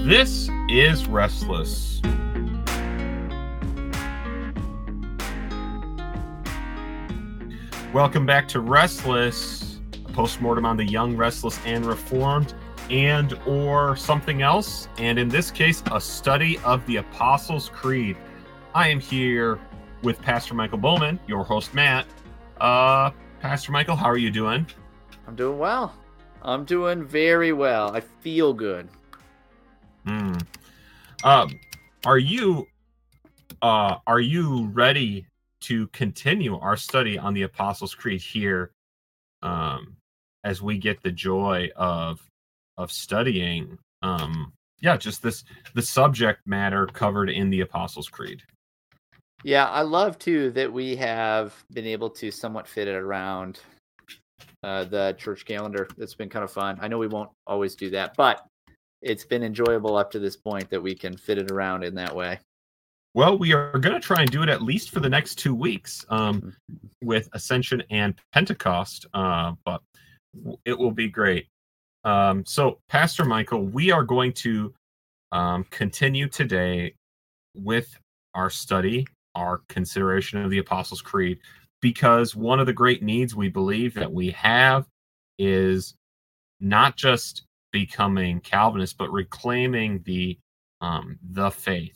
This is Restless. Welcome back to Restless, a postmortem on the young, restless, and reformed, and or something else, and in this case, a study of the Apostles' Creed. I am here with Pastor Michael Bowman, your host, Matt. Pastor Michael, how are you doing? I'm doing well. I'm doing very well. I feel good. Are you ready to continue our study on the Apostles' Creed here, as we get the joy of studying, just the subject matter covered in the Apostles' Creed? Yeah, I love too that we have been able to somewhat fit it around the church calendar. It's been kind of fun. I know we won't always do that, but it's been enjoyable up to this point that we can fit it around in that way. Well, we are going to try and do it at least for the next 2 weeks, with Ascension and Pentecost, but it will be great. So, Pastor Michael, we are going to continue today with our study, our consideration of the Apostles' Creed, because one of the great needs we believe that we have is not just becoming Calvinist, but reclaiming the faith,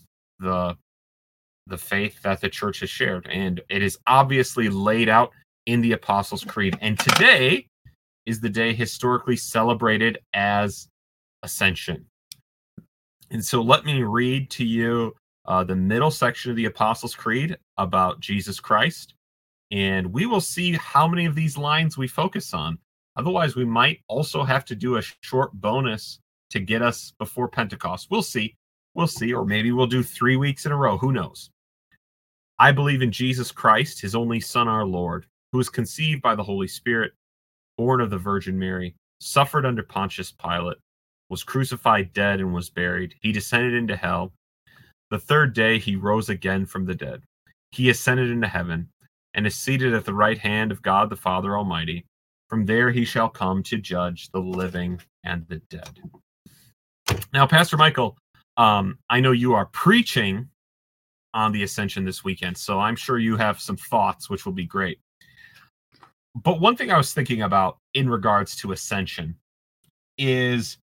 the faith that the church has shared. And it is obviously laid out in the Apostles' Creed. And today is the day historically celebrated as Ascension. And so let me read to you the middle section of the Apostles' Creed about Jesus Christ. And we will see how many of these lines we focus on. Otherwise, we might also have to do a short bonus to get us before Pentecost. We'll see. Or maybe we'll do 3 weeks in a row. Who knows? I believe in Jesus Christ, his only Son, our Lord, who was conceived by the Holy Spirit, born of the Virgin Mary, suffered under Pontius Pilate, was crucified, dead, and was buried. He descended into hell. The third day he rose again from the dead. He ascended into heaven and is seated at the right hand of God the Father Almighty. From there he shall come to judge the living and the dead. Now, Pastor Michael, I know you are preaching on the Ascension this weekend, so I'm sure you have some thoughts, which will be great. But one thing I was thinking about in regards to Ascension is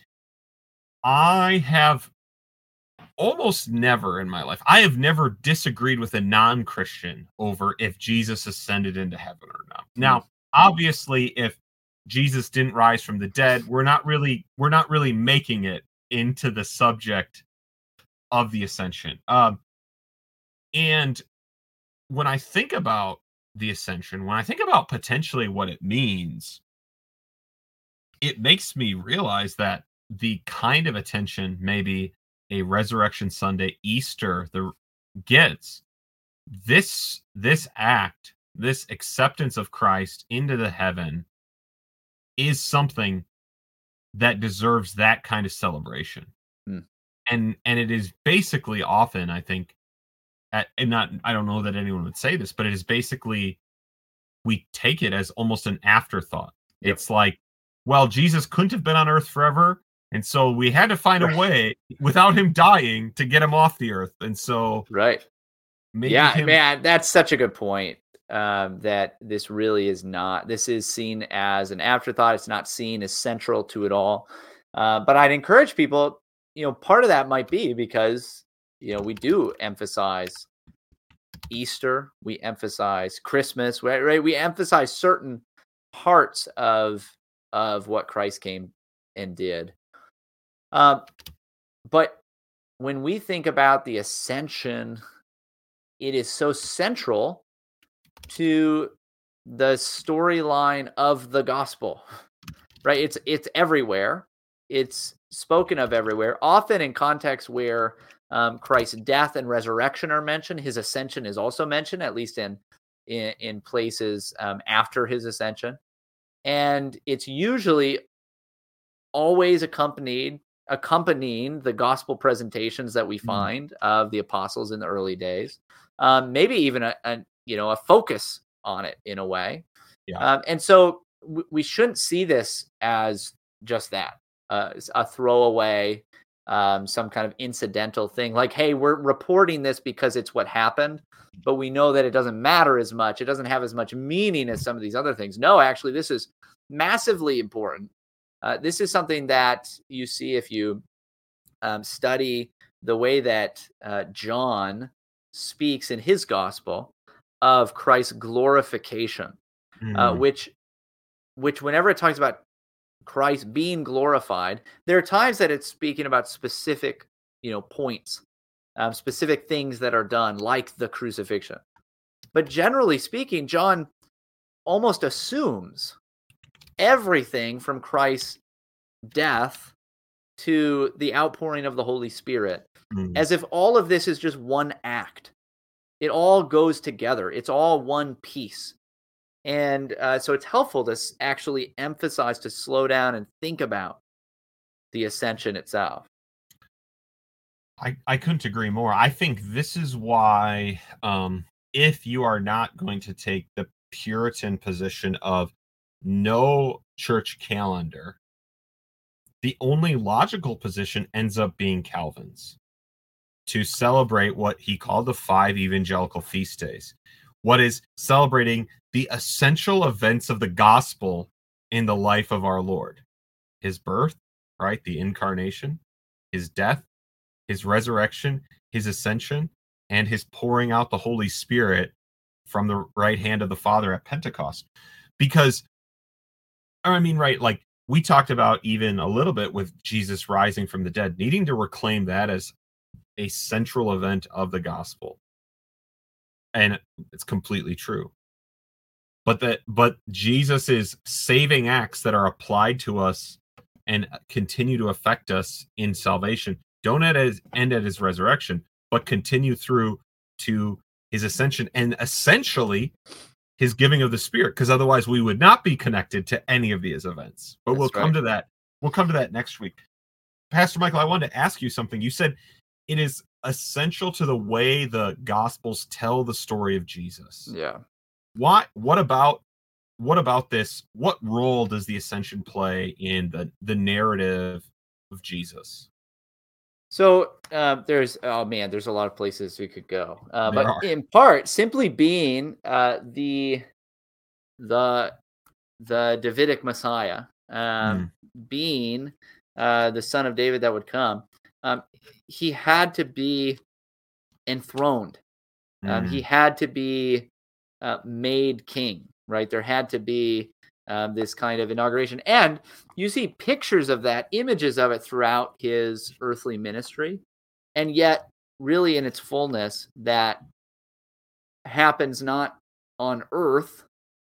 I have almost never in my life, I have never disagreed with a non-Christian over if Jesus ascended into heaven or not. Now, obviously, if Jesus didn't rise from the dead, we're not really making it into the subject of the Ascension. And when I think about the Ascension, when I think about potentially what it means, it makes me realize that the kind of attention maybe a Resurrection Sunday, Easter, gets, this act, this acceptance of Christ into the heaven, is something that deserves that kind of celebration. And it is basically often, I think, I don't know that anyone would say this, but it is basically, we take it as almost an afterthought. Yep. It's like, well, Jesus couldn't have been on earth forever, and so we had to find a way without him dying to get him off the earth. And so, right. Man, that's such a good point. That this really is not, this is seen as an afterthought. It's not seen as central to it all. But I'd encourage people, part of that might be because, we do emphasize Easter, we emphasize Christmas, right? We emphasize certain parts of what Christ came and did. But when we think about the Ascension, it is so central to the storyline of the gospel, right? It's everywhere. It's spoken of everywhere, often in contexts where Christ's death and resurrection are mentioned. His ascension is also mentioned, at least in places after his ascension. And it's usually always accompanying the gospel presentations that we find of the apostles in the early days. Maybe even a focus on it in a way. Yeah. And so we shouldn't see this as just that, a throwaway, some kind of incidental thing, like, hey, we're reporting this because it's what happened, but we know that it doesn't matter as much. It doesn't have as much meaning as some of these other things. No, actually, this is massively important. This is something that you see if you study the way that John speaks in his gospel of Christ's glorification, which whenever it talks about Christ being glorified, there are times that it's speaking about specific, points, specific things that are done, like the crucifixion. But generally speaking, John almost assumes everything from Christ's death to the outpouring of the Holy Spirit, as if all of this is just one act. It all goes together. It's all one piece. And so it's helpful to actually emphasize, to slow down and think about the ascension itself. I couldn't agree more. I think this is why, if you are not going to take the Puritan position of no church calendar, the only logical position ends up being Calvin's, to celebrate what he called the 5 evangelical feast days. What is celebrating the essential events of the gospel in the life of our Lord. His birth, right? The incarnation, his death, his resurrection, his ascension, and his pouring out the Holy Spirit from the right hand of the Father at Pentecost. Because, right, like we talked about even a little bit with Jesus rising from the dead, needing to reclaim that as a central event of the gospel. And it's completely true. But Jesus's saving acts that are applied to us and continue to affect us in salvation don't end at his resurrection, but continue through to his ascension and essentially his giving of the Spirit, because otherwise we would not be connected to any of these events. But we'll come to that. We'll come to that next week. Pastor Michael, I wanted to ask you something. You said it is essential to the way the Gospels tell the story of Jesus. Yeah. What about this? What role does the ascension play in the narrative of Jesus? So there's a lot of places we could go, but in part, simply being the Davidic Messiah, being the Son of David that would come, he had to be enthroned. He had to be made king, right? There had to be this kind of inauguration. And you see pictures of that, images of it throughout his earthly ministry. And yet, really in its fullness, that happens not on earth,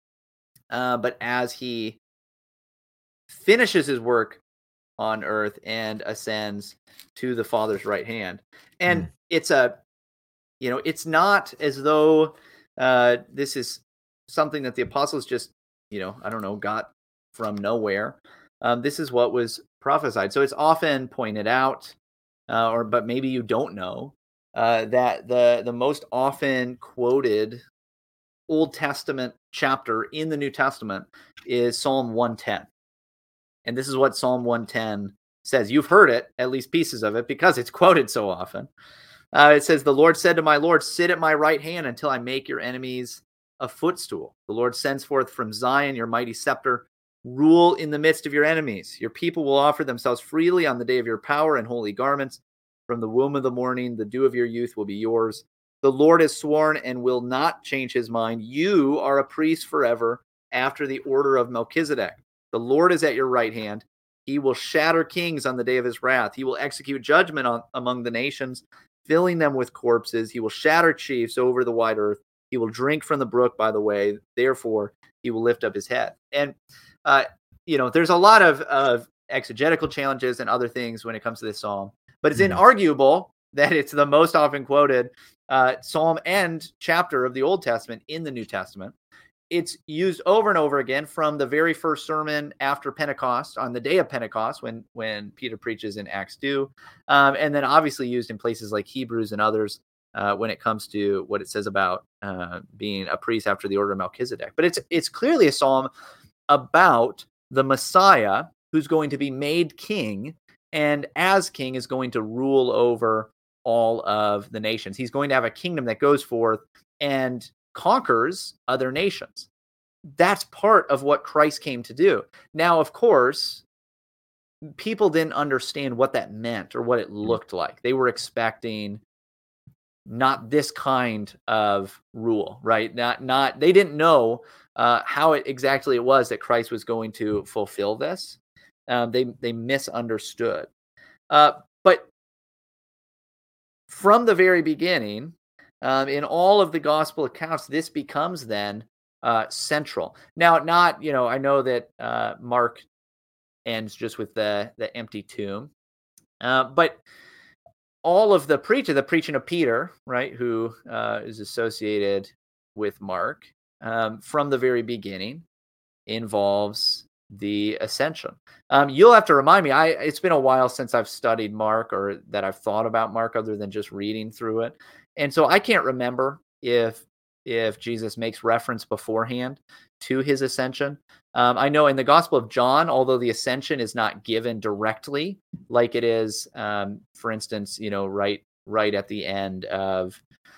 but as he finishes his work on earth and ascends to the Father's right hand. And it's it's not as though this is something that the apostles just, got from nowhere. This is what was prophesied. So it's often pointed out, but maybe you don't know, that the most often quoted Old Testament chapter in the New Testament is Psalm 110. And this is what Psalm 110 says. You've heard it, at least pieces of it, because it's quoted so often. It says, "The Lord said to my Lord, sit at my right hand until I make your enemies a footstool. The Lord sends forth from Zion your mighty scepter. Rule in the midst of your enemies. Your people will offer themselves freely on the day of your power in holy garments. From the womb of the morning, the dew of your youth will be yours. The Lord has sworn and will not change his mind. You are a priest forever after the order of Melchizedek. The Lord is at your right hand. He will shatter kings on the day of his wrath. He will execute judgment among the nations, filling them with corpses. He will shatter chiefs over the wide earth. He will drink from the brook by the way. Therefore, he will lift up his head." And, there's a lot of exegetical challenges and other things when it comes to this psalm, but it's inarguable that it's the most often quoted psalm and chapter of the Old Testament in the New Testament. It's used over and over again from the very first sermon after Pentecost, on the day of Pentecost, when Peter preaches in Acts 2, and then obviously used in places like Hebrews and others when it comes to what it says about being a priest after the order of Melchizedek. But it's clearly a psalm about the Messiah who's going to be made king and as king is going to rule over all of the nations. He's going to have a kingdom that goes forth and conquers other nations. That's part of what Christ came to do. Now, of course, people didn't understand what that meant or what it looked like. They were expecting not this kind of rule, right? Not they didn't know how exactly it was that Christ was going to fulfill this. They misunderstood. But from the very beginning, in all of the gospel accounts, this becomes then central. Now, I know that Mark ends just with the empty tomb, but all of the preaching of Peter, right, who is associated with Mark from the very beginning, involves the ascension. You'll have to remind me. It's been a while since I've studied Mark or that I've thought about Mark other than just reading through it. And so I can't remember if Jesus makes reference beforehand to his ascension. I know in the Gospel of John, although the ascension is not given directly like it is, for instance, right at the end of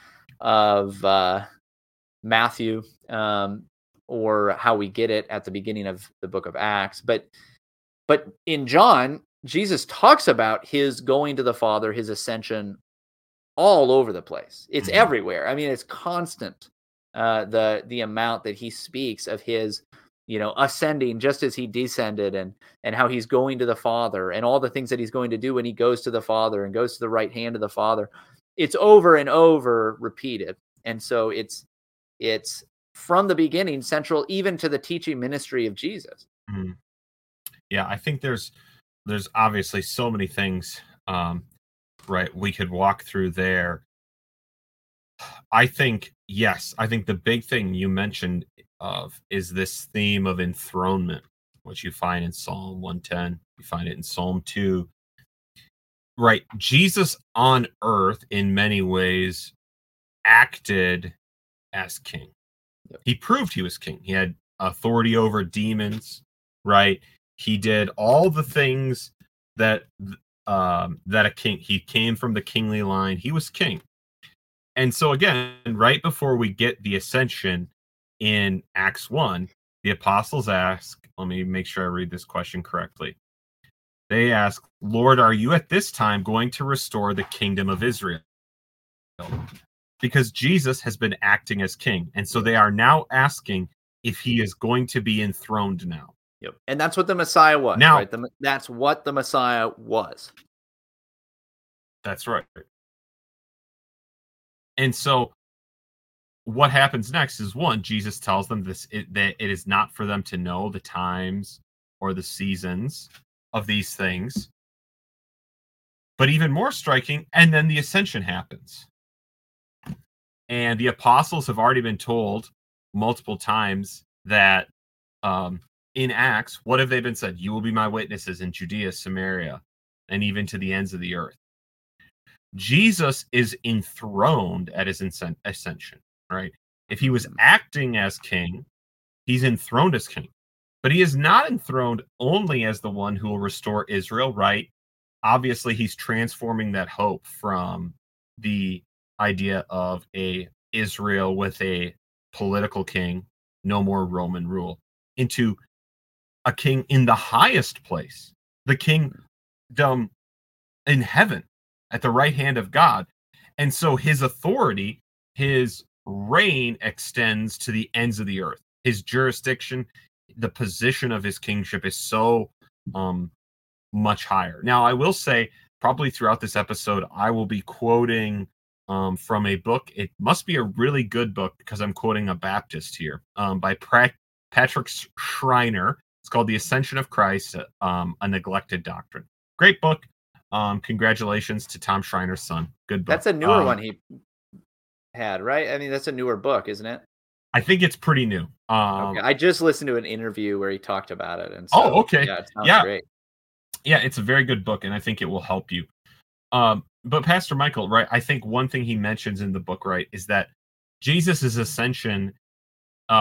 Matthew, or how we get it at the beginning of the book of Acts. But in John, Jesus talks about his going to the Father, his ascension, all over the place. It's everywhere. I mean, it's constant. The amount that he speaks of his, ascending just as he descended, and how he's going to the Father, and all the things that he's going to do when he goes to the Father and goes to the right hand of the Father. It's over and over repeated. And so it's from the beginning central even to the teaching ministry of Jesus. Mm-hmm. Yeah, I think there's obviously so many things, right, we could walk through there. I think the big thing you mentioned is this theme of enthronement, which you find in Psalm 110. You find it in Psalm 2. Right, Jesus on earth in many ways acted as king. Yep. He proved he was king. He had authority over demons, right? He did all the things that a king. He came from the kingly line. He was king. And so again, right before we get the ascension in Acts 1, the apostles ask, let me make sure I read this question correctly. They ask, Lord, are you at this time going to restore the kingdom of Israel? Because Jesus has been acting as king. And so they are now asking if he is going to be enthroned now. Yep. And that's what the Messiah was. Now, right? That's what the Messiah was. That's right. And so what happens next is, one, Jesus tells them that it is not for them to know the times or the seasons of these things. But even more striking, and then the ascension happens. And the apostles have already been told multiple times that in Acts, what have they been said? You will be my witnesses in Judea, Samaria, and even to the ends of the earth. Jesus is enthroned at his ascension, right? If he was acting as king, he's enthroned as king. But he is not enthroned only as the one who will restore Israel, right? Obviously, he's transforming that hope from the idea of a Israel with a political king, no more Roman rule, into a king in the highest place, the kingdom in heaven at the right hand of God. And so his authority, his reign extends to the ends of the earth. His jurisdiction, the position of his kingship is so much higher. Now, I will say, probably throughout this episode, I will be quoting from a book. It must be a really good book because I'm quoting a Baptist here, by Patrick Schreiner. It's called The Ascension of Christ, A Neglected Doctrine. Great book. Congratulations to Tom Schreiner's son. Good book. That's a newer one he had, right? I mean, that's a newer book, isn't it? I think it's pretty new. Okay. I just listened to an interview where he talked about it. And so, okay. Yeah, it sounds great. Yeah, it's a very good book, and I think it will help you. But Pastor Michael, right, I think one thing he mentions in the book, right, is that Jesus' ascension,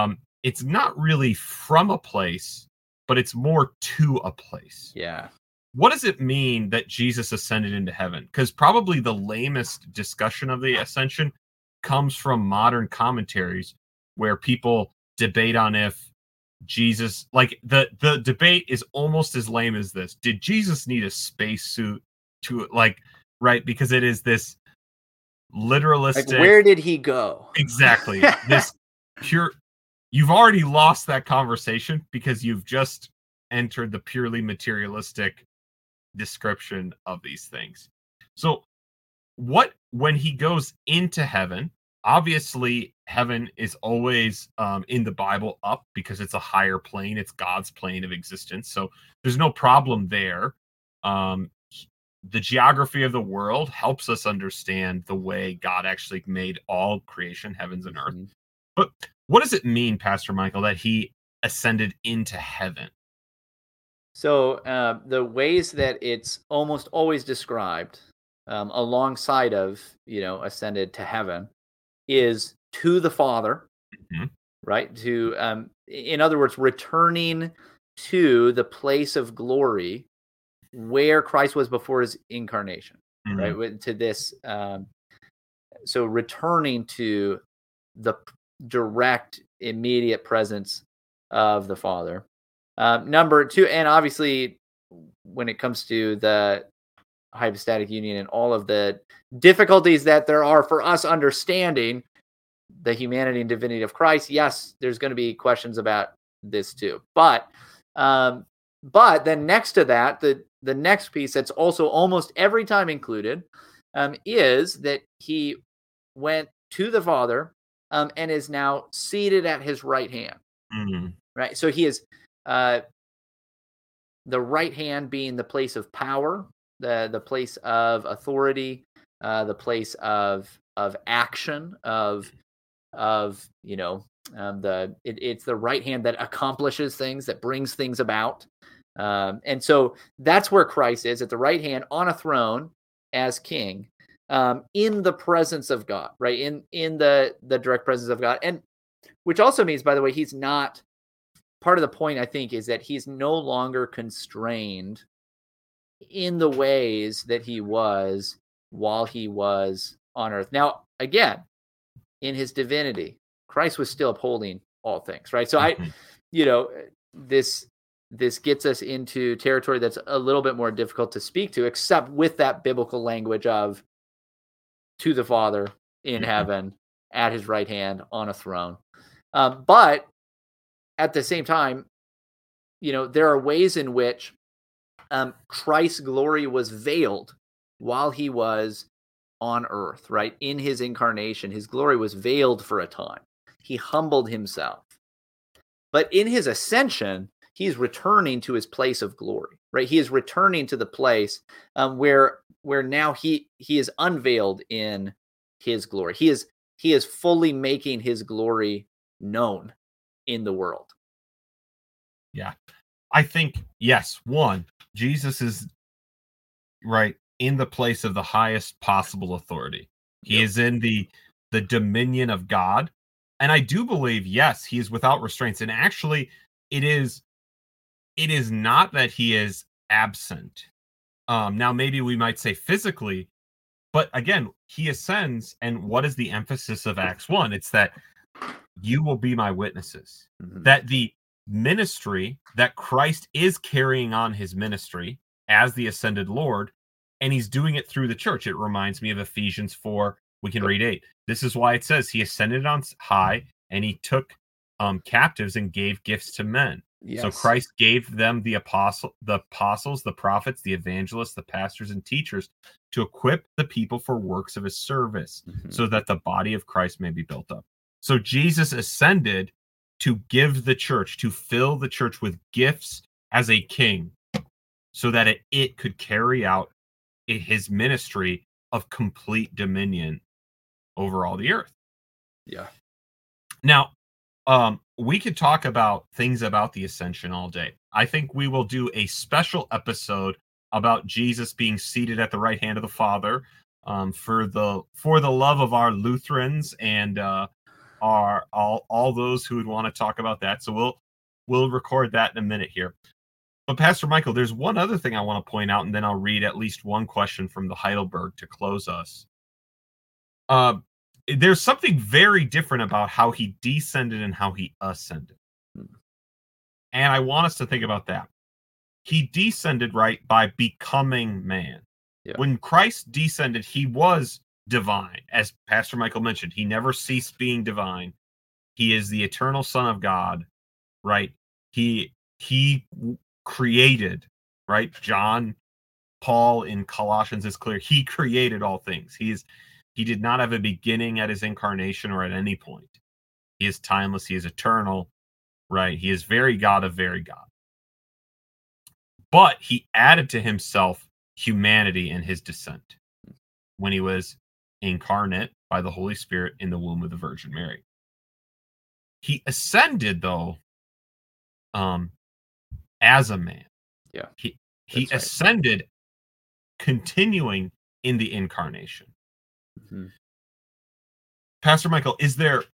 it's not really from a place, but it's more to a place. Yeah. what does it mean that Jesus ascended into heaven? Because probably the lamest discussion of the ascension comes from modern commentaries where people debate on if Jesus, like the debate is almost as lame as this. Did Jesus need a spacesuit to, like, right? Because it is this literalistic. Like, where did he go? Exactly. This pure. You've already lost that conversation because you've just entered the purely materialistic description of these things. So when he goes into heaven, obviously heaven is always in the Bible up because it's a higher plane, it's God's plane of existence, so there's no problem there. The geography of the world helps us understand the way God actually made all creation, heavens and earth. But what does it mean, Pastor Michael, that he ascended into heaven? So the ways that it's almost always described alongside of, ascended to heaven is to the Father, right? To, in other words, returning to the place of glory where Christ was before his incarnation, right? To this, so returning to the direct, immediate presence of the Father. Number two, and obviously, when it comes to the hypostatic union and all of the difficulties that there are for us understanding the humanity and divinity of Christ, yes, there's going to be questions about this too. But then next to that, the next piece that's also almost every time included is that he went to the Father and is now seated at his right hand. Right, so he is the right hand being the place of power, the place of authority, the place of action, it's the right hand that accomplishes things, that brings things about. And so that's where Christ is, at the right hand on a throne as king, in the presence of God, right? In the direct presence of God. And which also means, by the way, he's not, part of the point, I think, is that he's no longer constrained in the ways that he was while he was on earth. Now, again, in his divinity, Christ was still upholding all things, right? So this gets us into territory that's a little bit more difficult to speak to, except with that biblical language of to the Father in heaven, at his right hand on a throne. But at the same time, there are ways in which Christ's glory was veiled while he was on earth, right? In his incarnation, his glory was veiled for a time. He humbled himself. But in his ascension, he's returning to his place of glory, right? He is returning to the place where now he is unveiled in his glory. He is fully making his glory known in the world. Yeah. I think, yes, one, Jesus is right in the place of the highest possible authority. He is in the dominion of God. And I do believe, yes, he is without restraints. And actually, it is not that he is absent. Now, maybe we might say physically, but again, he ascends. And what is the emphasis of Acts 1? It's that you will be my witnesses. That the ministry, that Christ is carrying on his ministry as the ascended Lord, and he's doing it through the church. It reminds me of Ephesians 4. We can read 8. This is why it says he ascended on high and he took captives and gave gifts to men. Yes. So Christ gave them the apostles, the prophets, the evangelists, the pastors and teachers to equip the people for works of his service, so that the body of Christ may be built up. So Jesus ascended to give the church, to fill the church with gifts as a king, so that it could carry out his ministry of complete dominion over all the earth. Yeah. Now, we could talk about things about the ascension all day. I think we will do a special episode about Jesus being seated at the right hand of the Father, for the love of our Lutherans and all those who would want to talk about that. So we'll record that in a minute here. But Pastor Michael, there's one other thing I want to point out, and then I'll read at least one question from the Heidelberg to close us. There's something very different about how he descended and how he ascended. And I want us to think about that. He descended, right, by becoming man. Yeah. When Christ descended, he was divine. As Pastor Michael mentioned, he never ceased being divine. He is the eternal Son of God, right? He created, right? Paul in Colossians is clear. He created all things. He did not have a beginning at his incarnation or at any point. He is timeless. He is eternal, right? He is very God of very God. But he added to himself humanity in his descent when he was incarnate by the Holy Spirit in the womb of the Virgin Mary. He ascended, though, as a man. Yeah. He ascended, continuing in the incarnation. Mm-hmm. Pastor Michael, is there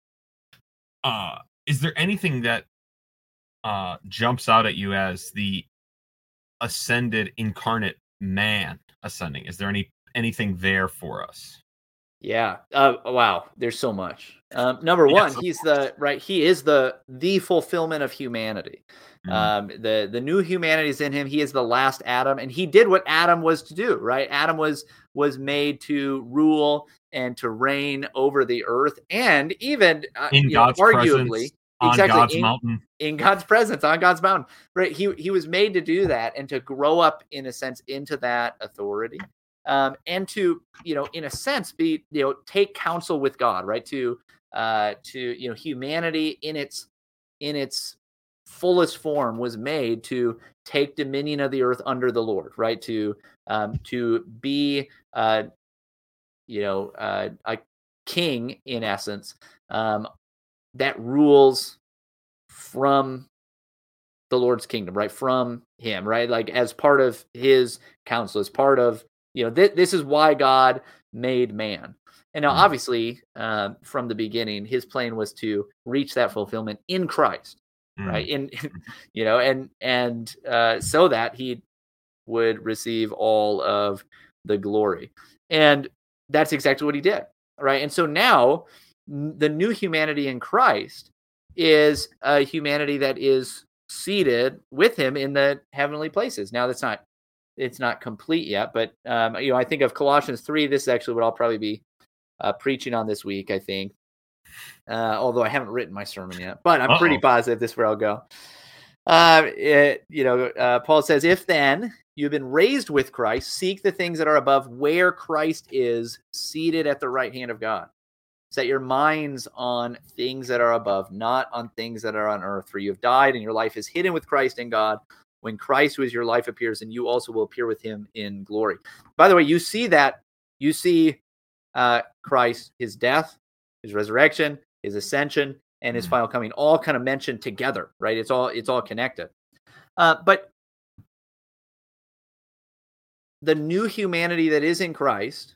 anything that jumps out at you as the ascended incarnate man ascending? Is there anything there for us? Yeah. Wow. There's so much. Number one, he is the fulfillment of humanity. The new humanity is in him. He is the last Adam, and he did what Adam was to do, right? Adam was made to rule and to reign over the earth, and even in God's arguably presence, God's mountain. In God's presence on God's mountain, right? He was made to do that and to grow up in a sense into that authority. And to, in a sense, be, take counsel with God, right? To humanity in its fullest form was made to take dominion of the earth under the Lord, right? To be, a king in essence, that rules from the Lord's kingdom, right? From him, right? Like as part of his counsel, as part of, this is why God made man. And now, obviously, from the beginning, his plan was to reach that fulfillment in Christ, right? So that he would receive all of the glory. And that's exactly what he did, right? And so now the new humanity in Christ is a humanity that is seated with him in the heavenly places. Now, it's not complete yet, but I think of Colossians 3. This is actually what I'll probably be preaching on this week, I think. Although I haven't written my sermon yet, but I'm pretty positive this is where I'll go. Paul says, "If then you've been raised with Christ, seek the things that are above, where Christ is seated at the right hand of God. Set your minds on things that are above, not on things that are on earth. For you have died, and your life is hidden with Christ in God. When Christ, who is your life, appears, and you also will appear with him in glory." By the way, you see Christ, his death, his resurrection, his ascension, and his final coming, all kind of mentioned together, right? It's all connected. But the new humanity that is in Christ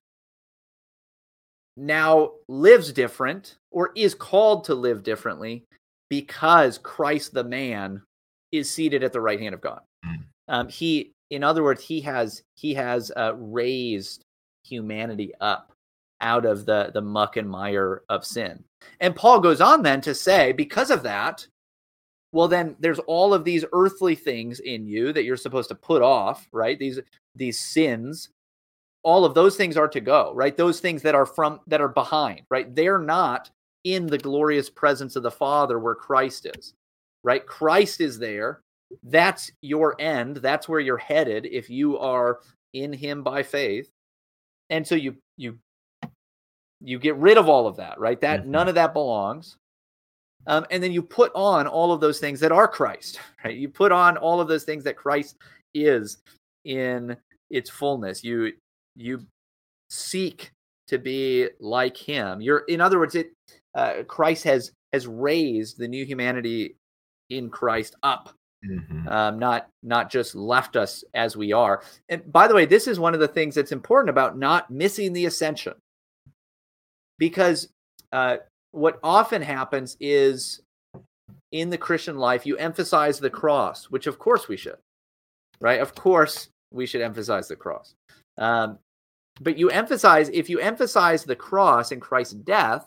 now lives different, or is called to live differently, because Christ the man is seated at the right hand of God. In other words, he has raised humanity up out of the muck and mire of sin. And Paul goes on then to say, because of that, well, then there's all of these earthly things in you that you're supposed to put off, right? These sins, all of those things are to go, right? Those things that are behind, right? They're not in the glorious presence of the Father where Christ is, right? Christ is there. That's your end. That's where you're headed if you are in him by faith. And so you get rid of all of that, right? That none of that belongs. And then you put on all of those things that are Christ, right? You put on all of those things that Christ is in its fullness. You seek to be like him. In other words, Christ has raised the new humanity in Christ up, not just left us as we are. And by the way, this is one of the things that's important about not missing the ascension, because what often happens is in the Christian life, you emphasize the cross, which of course we should. right? Of course, we should emphasize the cross. But if you emphasize the cross and Christ's death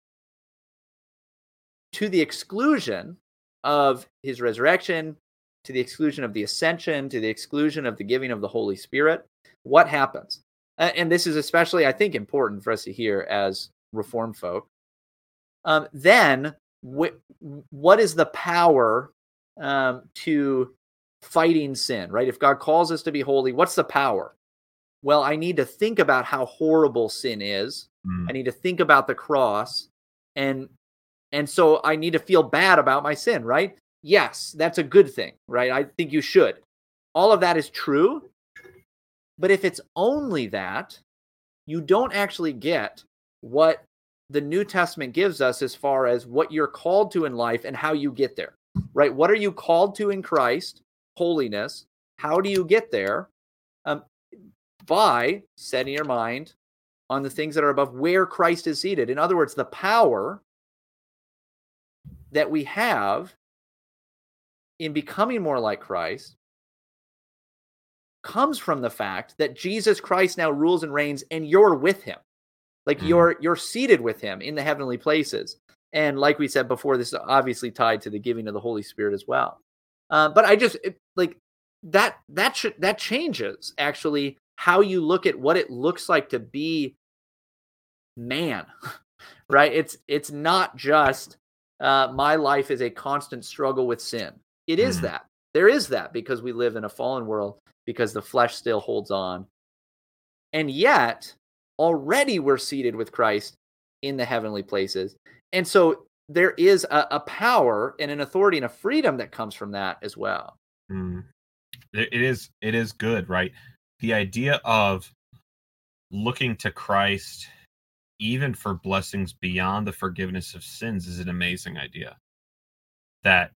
to the exclusion of his resurrection, to the exclusion of the ascension, to the exclusion of the giving of the Holy Spirit, what happens? And this is especially, I think, important for us to hear as Reformed folk. Then, what is the power to fighting sin, right? If God calls us to be holy, what's the power? Well, I need to think about how horrible sin is. I need to think about the cross, and so I need to feel bad about my sin, right? Yes, that's a good thing, right? I think you should. All of that is true. But if it's only that, you don't actually get what the New Testament gives us as far as what you're called to in life and how you get there, right? What are you called to in Christ? Holiness. How do you get there? By setting your mind on the things that are above, where Christ is seated. In other words, the power that we have in becoming more like Christ comes from the fact that Jesus Christ now rules and reigns, and you're with him. Like you're seated with him in the heavenly places. And like we said before, this is obviously tied to the giving of the Holy Spirit as well. But I just like that changes actually how you look at what it looks like to be man, right? It's not just my life is a constant struggle with sin. It is that. There is that because we live in a fallen world, because the flesh still holds on. And yet, already we're seated with Christ in the heavenly places. And so there is a power and an authority and a freedom that comes from that as well. It is good, right? The idea of looking to Christ even for blessings beyond the forgiveness of sins is an amazing idea. That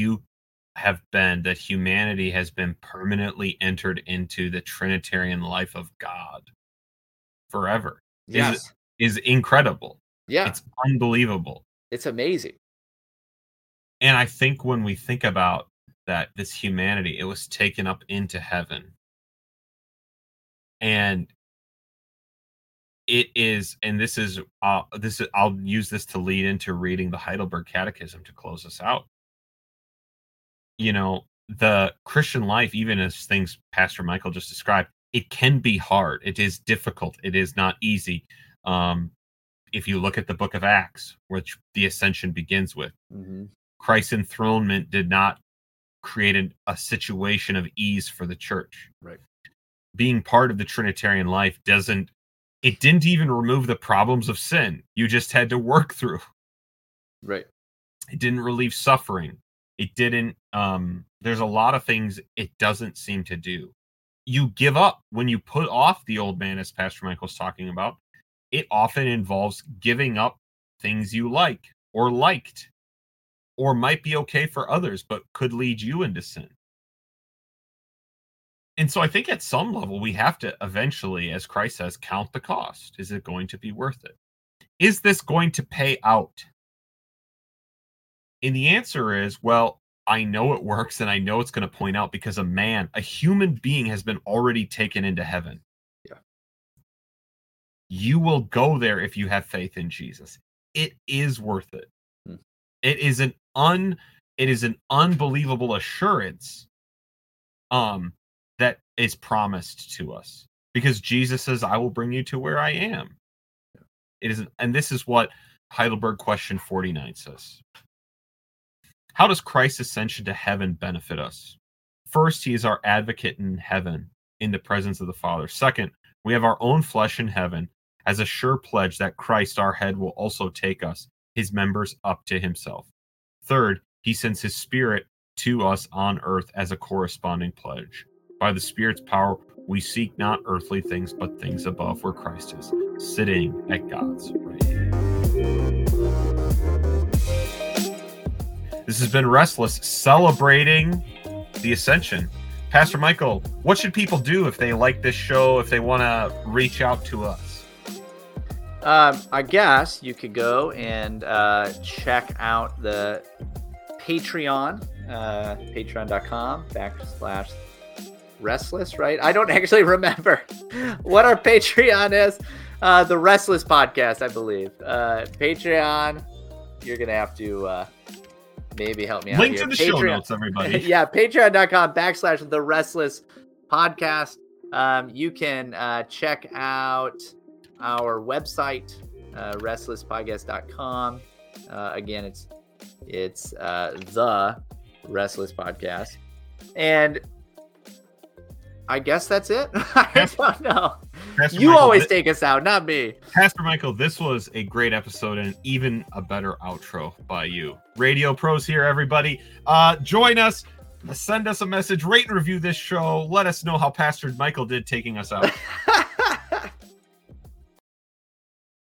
humanity has been permanently entered into the Trinitarian life of God forever. Yes. Is incredible. Yeah. It's unbelievable. It's amazing. And I think when we think about that, this humanity, it was taken up into heaven. And it is, and this is, I'll use this to lead into reading the Heidelberg Catechism to close us out. You know, the Christian life, even as things Pastor Michael just described, it can be hard. It is difficult. It is not easy. If you look at the book of Acts, which the ascension begins with, Christ's enthronement did not create a situation of ease for the church. Right. Being part of the Trinitarian life didn't even remove the problems of sin. You just had to work through. Right. It didn't relieve suffering. It didn't, there's a lot of things it doesn't seem to do. You give up when you put off the old man, as Pastor Michael's talking about. It often involves giving up things you like or liked or might be okay for others, but could lead you into sin. And so I think at some level, we have to eventually, as Christ says, count the cost. Is it going to be worth it? Is this going to pay out? And the answer is, well, I know it works, and I know it's going to point out because a human being has been already taken into heaven. Yeah. You will go there if you have faith in Jesus. It is worth it. It is an unbelievable assurance that is promised to us, because Jesus says, I will bring you to where I am. Yeah. It isn't, and this is what Heidelberg question 49 says. How does Christ's ascension to heaven benefit us? First, he is our advocate in heaven, in the presence of the Father. Second, we have our own flesh in heaven as a sure pledge that Christ, our head, will also take us, his members, up to himself. Third, he sends his Spirit to us on earth as a corresponding pledge. By the Spirit's power, we seek not earthly things, but things above, where Christ is, sitting at God's right hand. This has been Restless, celebrating the Ascension. Pastor Michael, what should people do if they like this show, if they want to reach out to us? I guess you could go and check out the Patreon, patreon.com/ Restless, right? I don't actually remember what our Patreon is. The Restless Podcast, I believe. Patreon, you're going to have to maybe help me out Link here. to the show notes, everybody. Yeah, patreon.com/The Restless Podcast. You can check out our website, restlesspodcast.com. Again, it's The Restless Podcast. And I guess that's it. I don't know. Pastor You Michael, always take us out, not me. Pastor Michael, this was a great episode and even a better outro by you. Radio Pros here, everybody. Join us. Send us a message. Rate and review this show. Let us know how Pastor Michael did taking us out.